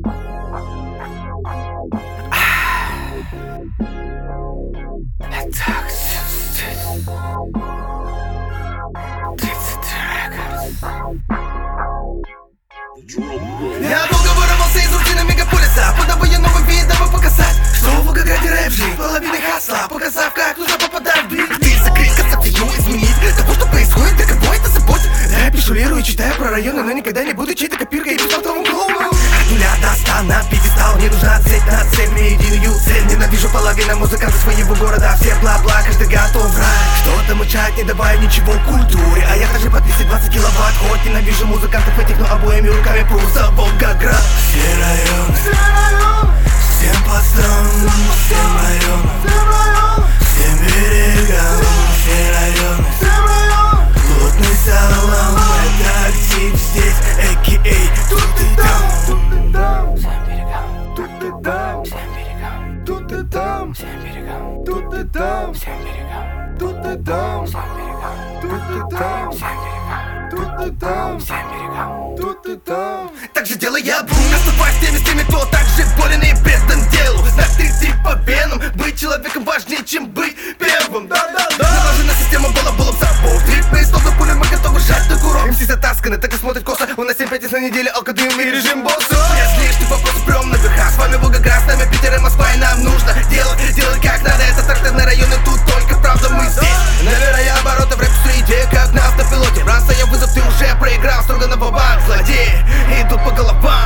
Я долго вырвался из рутины мегаполиса, подобая новый вид, дабы показать, что в Волгограде рэп жив половины хасла, показав, как нужно попадать в бит. Ты закрыть, концепцию изменить того, что происходит, да кого это заботит. Рэп шулирую, читаю про районы, но никогда не буду чьей-то копиркой и беспонтовым клоуном. От нуля до 100 на пьедестал, мне нужна цель на цель, мне единую цель. Ненавижу половину музыкантов своего города, все бла-бла, каждый готов в рай. Что-то мычать, не давая ничего культуре, а я даже под 220 киловатт. Хоть ненавижу музыкантов этих, но обоими руками пру за Волгоград. Все районы, всем пацанам, всем районам, всем берегам, все районы, плотный салам, это актив здесь, а.к.а. тут и там. Всем берегам, тут и там, всем берегам, тут и там, всем берегам, тут и там, всем берегам, тут и там, всем берегам, тут и там, всем берегам, тут и там, всем берегам, тут и там. Так же делай я бум, наступай с теми, кто так же болен и предан делу. На 3-3 по венам, быть человеком важнее, чем быть первым. Наложена система была булом забол. 3 пояснов пуля, мы готовы жать на курок. МС затасканы, так и смотрит косо. У нас 7-5 на неделе, алкодым и режим босса. Если лишний вопрос, прям на ВХ. С вами Волгоград, с нами Питер и Москва. И нам нужно делать как надо. Это трактовые районы, тут только правда мы здесь. Набирая обороты в рэп-среде, как на автопилоте. Раз я вызов, ты уже проиграл, строго на бабах. Злодеи идут по головам.